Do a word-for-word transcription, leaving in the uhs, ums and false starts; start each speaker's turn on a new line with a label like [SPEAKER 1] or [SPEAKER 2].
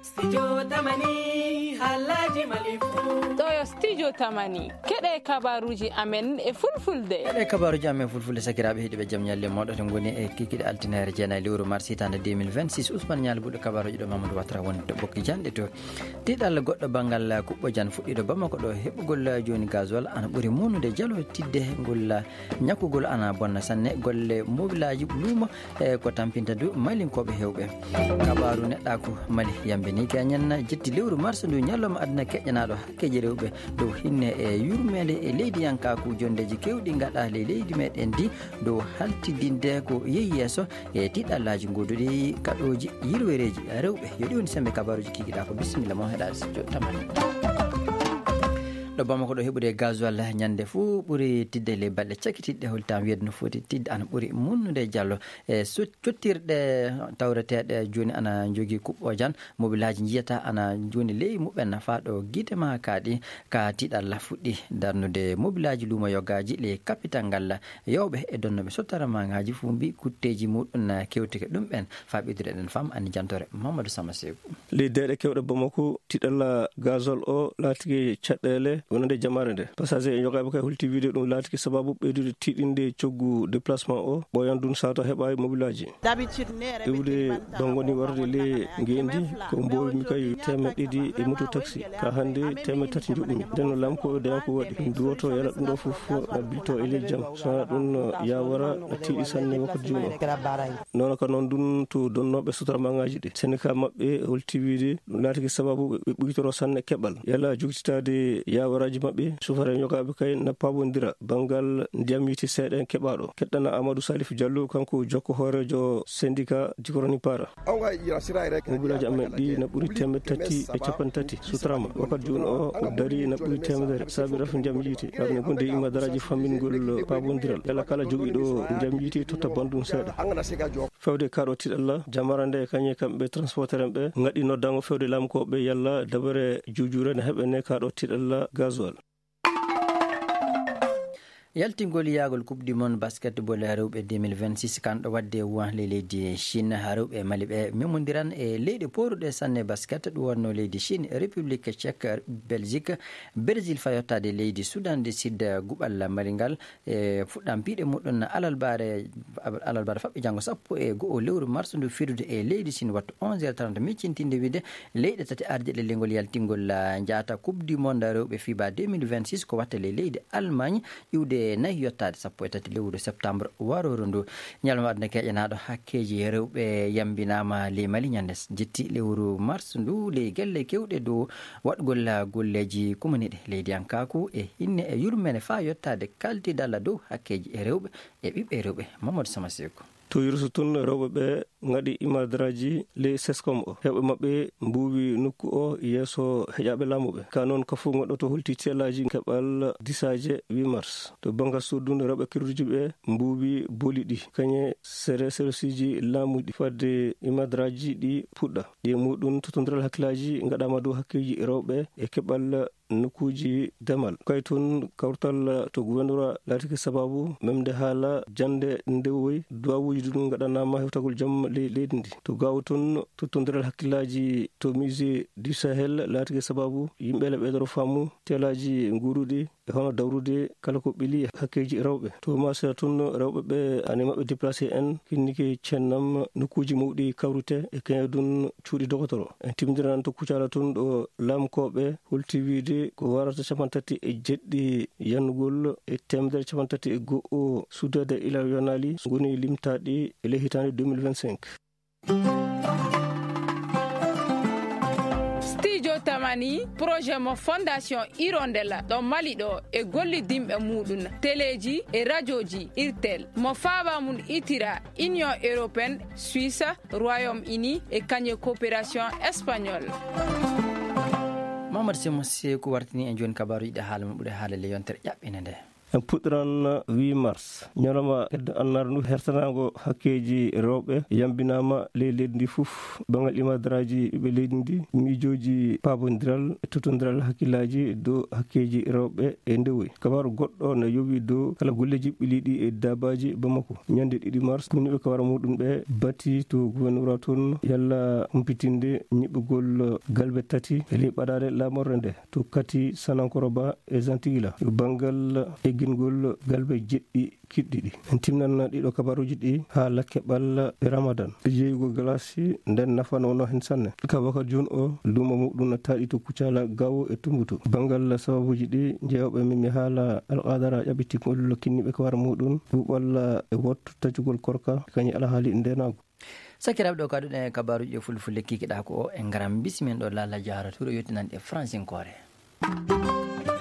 [SPEAKER 1] Studio Tamani Halaji Malifu
[SPEAKER 2] Toyo Studio Tamani Kede kabaruji amen e fulfulde
[SPEAKER 3] Kede kabaruji amen fulfulde sakiraɓe heeɗiɓe jaam ñalle moɗo to goni e kikiɗe altinere jeena lewru mars hitande deux mille vingt-six Ousmane Nial buɗo kabaruji ɗo Mamadou Watra wonde to ɓokki janɗe to tiɗal goɗɗo banggal kuɓɓo jan fuɗɗiɗo Bamako ɗo heɓugol joni gasoil ana ɓuuri munude jalo tidde ngol ñakkugol ana bonna sanne golle mobilaji luumo e ko tampinta du malinkoɓe hewɓe kabaru neɗɗa ko mali yambe ni kañen jetti lewru mars ndu ñalloma aduna keƴƴanaɗo hakkeji rewɓe dow hinne e yurmede e leydi yankaku jondeji kewɗi gaɗa le leydi meɗen di dow haltidinde ko yeehi yesso e tiɗɗallaji goduɗi kaɗoji yirwereji rewɓe yoɗi woni sembe kabaruji kikiɗa ko bisimilla mo heɗa studio tamani ɗo Bamako ɗo heɓude gasoil ñande fuu ɓuuri tidde le balɗe cakkitiɗɗe holtam wiyede no foti tidde ana ɓuuri munnude diallo e cottirɗe tawreteɗe joni ana jogui kuɓɓo jan mobilaji jiyata ana joni ley muɓen fa ɗo guidema kaaɗi ka tiɗalla fuɗɗi darnude mobilaji luumo yoggaji le capital ngal yewɓe e donnoɓe sottaramagaji fuu mbi kutteji muɗum kewtike ɗum ɓen fa ɓeydude ɗen fam ani jantore Mamadou Sama Sekou
[SPEAKER 4] leydeɗe kewɗe Bamako tiɗalla gasoil o laatigi caɗɗele wonande jamare nde passager e yogaɓe kay holti wiide ɗum laatiki sababu ɓeydude tiɗinde coggu déplacement o ɓoyan dun sato heɓa mobilaji ƴewde ɗon woni warde le ngendi ko mbowimi kay temed ɗiɗi e moto taxi ka hande temed tati joɗɗumi nden no lamko daña ko waɗi duwoto yala ɗum ɗo foof bilto e ley jaam sowona ɗum yawara tiiɗi sanne wakkati joni o noon ka noon dun to donnoɓe sotoramagaji ɗi syndicat mabɓe holti wiide ɗum laatiki sababu ɓe ɓuytoro sanne keɓal yala jogtitade yawara raji mabɓe sufare yogaɓe kay nappabodira bangal ndiyam yiti seeɗa en keɓaɗo keɗɗana Amadou Salif Diallo kanko jokko hoorejo syndicat jikoroni para mobilaji amen ɗi na ɓuuri temed tati e capan tati sutrama wakkati joni o o dari na ɓuuri temedere saabi rafu ndiyam yiiti ɗamne gonde imadaraji fammingol pabodiral yala kala joguiɗo ndiyam yiiti totta bandum seeɗa fewde kaɗo tiɗalla jamara nde kañe kamɓe transporteur en ɓe gaɗi noddango fewde lamkoɓe yalla dabare jujure ne heɓe ne kaɗo tiɗalla gasoil
[SPEAKER 3] yaltingol yagol coupe du monde basketball rewɓe deux mille vingt-six kanɗo wadde wuwan le leydi Chine ha rewɓe mali ɓe memodiran e leyɗe poruɗe sanne basket ɗum wonno leydi Chine république tchèque belgique brésil fayottade leydi soudan du sud guɓal malingal e fuɗɗam piiɗe muɗum alalbare alalbare faɓɓe janggo sappo e goho lewru mars ndu firude e leydi Chine wattu onze heures trente miccintinde wiide leyɗe tati arde ɗe lengol yaltingol jaata coupe du monde rewɓe fiba deux mille vingt-six ko watta le leydi Allemagne iwde nayi yottade sappo e tati lewru septembre waroru ndu ñalma aduna keƴanaɗo hakkeji rewɓe yambinama le mali ñande jetti lewru mars ndu le gelle kewɗe dow waɗgol golleji kumaniɗe leydi yankaku e hinne e yurmene fa yottade kaltidalla dow hakkeji e rewɓe e ɓiɓɓe rewɓe Mamadou Sama Sekou
[SPEAKER 4] to yurso tun rewɓe ɓe gaɗi imadaraji ley sescom o hewɓe mabɓe mbuwi nokku o yeeso heƴaɓe laamuɓe ka noon ka fof goɗɗo to holti telaji keɓal disaje huit mars to banggal soddude rewɓe kirruji ɓe mbuwi booli ɗi kañe sere serosiji laamuɗi fadde imadaraji ɗi puɗɗa ɗi muɗum totodiral hakkillaji gaɗama dow hakkeji rewɓe e keɓal nokkuji demal kay toon kawtal to gouverneur laatiki sababu memde haala jande ndewoy duwawuji ɗum gaɗanama hewtagol jaam ley leydi ndi to gawa toon tottodiral hakkillaji to musée du Sahel laatiki sababu yimɓele ɓeydoro faamu telaji guuruɗi e hono dawrude kala ko ɓeeli hakkeji rewɓe to masira toon rewɓe ɓe ane mabɓe déplacé en kinniki cennam nokkuji mawɗi kawrute e kañe ɗum cuuɗi dogotoro en timdiran to kucala toon ɗo lamkoɓe holti wiide ko warata capan tati e jeɗɗi yannugol e temedere capan tati e go'o sudade ila yonali goni limtaɗi e ley hitande deux mille vingt-cinq
[SPEAKER 2] studio tamani projet mo fondation Hirondella ɗo mali ɗo e gollidimɓe muɗum téléji e radioji irtel mo faaba mum itira union européenne suisse royaume-uni e kañe coopération espagnole
[SPEAKER 3] Mamadou Sama Sekou wartini en joni kabaru yiɗe haala mo ɓuuri haala le yontere ƴaɓɓine nde
[SPEAKER 4] en puɗɗiran huit mars ñalawma kedde annar ndu hertanago hakkeji rewɓe yambinama ley leydi ndi fof bangal imadaraji ɓiɓe leydi ndi miijoji pabodiral e totodiral hakkillaji dow hakkeji rewɓe e ndewoy. kabaru goɗɗo ne yowi dow kala golleji ɓiliɗi e dabaji Bamako ñande ɗiɗi mars kumniɓe kabara muɗum ɓe batti to gouverneur toon yalla humpitinde ñiɓɓugol galɓe tati e ley ɓaɗade lamorde nde to kati Sanankoroba e Zantigila yo banggal eggingol galɓe jeɗɗi kiɗɗiɗi. en timnan ɗiɗo kabaruji ɗi ha lakkeɓal e ramadan jeeyugol galasi nden nafanono hen sanne. kabaka joni o lumo muɗum taɗi to Kucala Gawo e Tumbutu bangal sababuji ɗi jeewɓe min mi haala alqadara ƴaɓɓitigol kinniɓe kabara muɗum ɓuɓal e wottu tajugol korka kañi alahaali ndenago.
[SPEAKER 3] sakiraɓe ɗo kaɗuɗen e kabaruji e fulfulde kikiɗa ko o en garan bismin ɗo lalla jara tuɗo yettinande e francinkore.